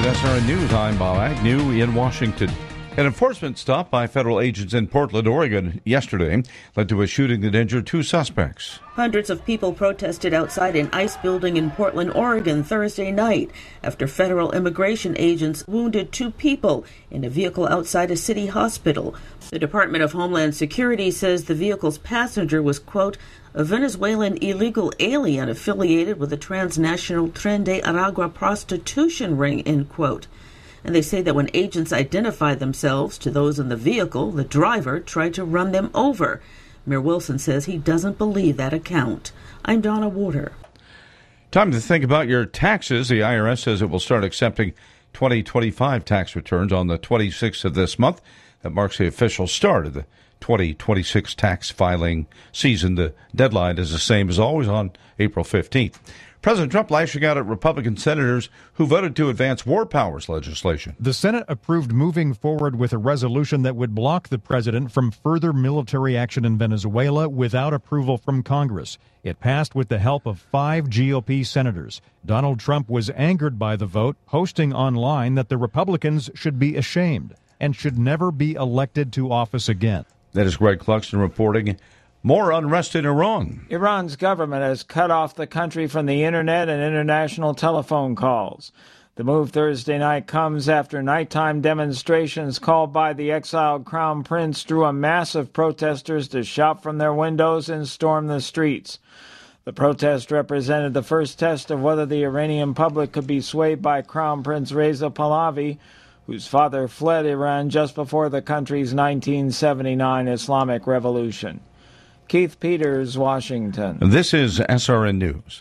SRN News, I'm Bob Agnew in Washington. An enforcement stop by federal agents in Portland, Oregon yesterday led to a shooting that injured two suspects. Hundreds of people protested outside an ICE building in Portland, Oregon Thursday night after federal immigration agents wounded two people in a vehicle outside a city hospital. The Department of Homeland Security says the vehicle's passenger was, quote, a Venezuelan illegal alien affiliated with the transnational Tren de Aragua prostitution ring, end quote. And they say that when agents identified themselves to those in the vehicle, the driver tried to run them over. Mayor Wilson says he doesn't believe that account. I'm Donna Warder. Time to think about your taxes. The IRS says it will start accepting 2025 tax returns on the 26th of this month. That marks the official start of the 2026 tax filing season. The deadline is the same as always on April 15th. President Trump lashing out at Republican senators who voted to advance war powers legislation. The Senate approved moving forward with a resolution that would block the president from further military action in Venezuela without approval from Congress. It passed with the help of 5 GOP senators. Donald Trump was angered by the vote, posting online that the Republicans should be ashamed and should never be elected to office again. That is Greg Cluxton reporting. More unrest in Iran. Iran's government has cut off the country from the internet and international telephone calls. The move Thursday night comes after nighttime demonstrations called by the exiled crown prince drew a mass of protesters to shout from their windows and storm the streets. The protest represented the first test of whether the Iranian public could be swayed by Crown Prince Reza Pahlavi, whose father fled Iran just before the country's 1979 Islamic Revolution. Keith Peters, Washington. This is SRN News.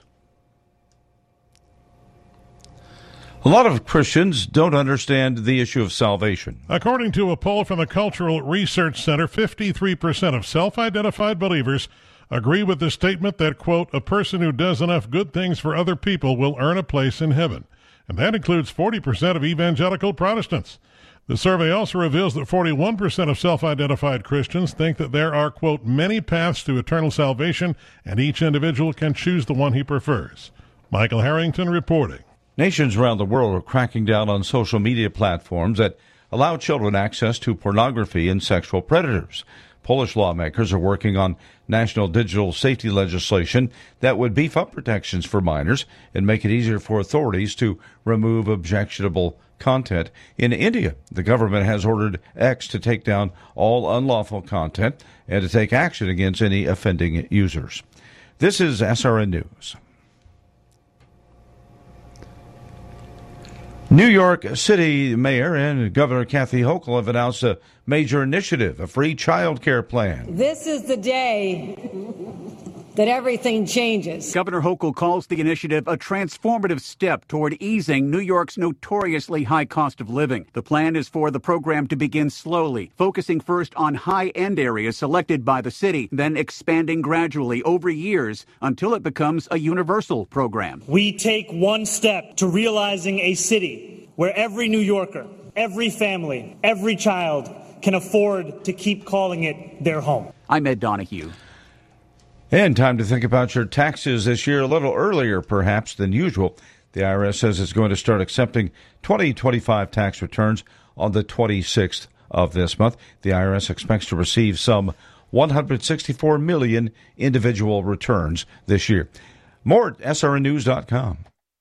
A lot of Christians don't understand the issue of salvation. According to a poll from the Cultural Research Center, 53% of self-identified believers agree with the statement that, quote, a person who does enough good things for other people will earn a place in heaven. And that includes 40% of evangelical Protestants. The survey also reveals that 41% of self-identified Christians think that there are, quote, many paths to eternal salvation, and each individual can choose the one he prefers. Michael Harrington reporting. Nations around the world are cracking down on social media platforms that allow children access to pornography and sexual predators. Polish lawmakers are working on national digital safety legislation that would beef up protections for minors and make it easier for authorities to remove objectionable content. In India, the government has ordered X to take down all unlawful content and to take action against any offending users. This is SRN News. New York City Mayor and Governor Kathy Hochul have announced a major initiative, a free child care plan. This is the day that everything changes. Governor Hochul calls the initiative a transformative step toward easing New York's notoriously high cost of living. The plan is for the program to begin slowly, focusing first on high-end areas selected by the city, then expanding gradually over years until it becomes a universal program. We take one step to realizing a city where every New Yorker, every family, every child can afford to keep calling it their home. I'm Ed Donahue. And time to think about your taxes this year a little earlier, perhaps, than usual. The IRS says it's going to start accepting 2025 tax returns on the 26th of this month. The IRS expects to receive some 164 million individual returns this year. More at srnnews.com.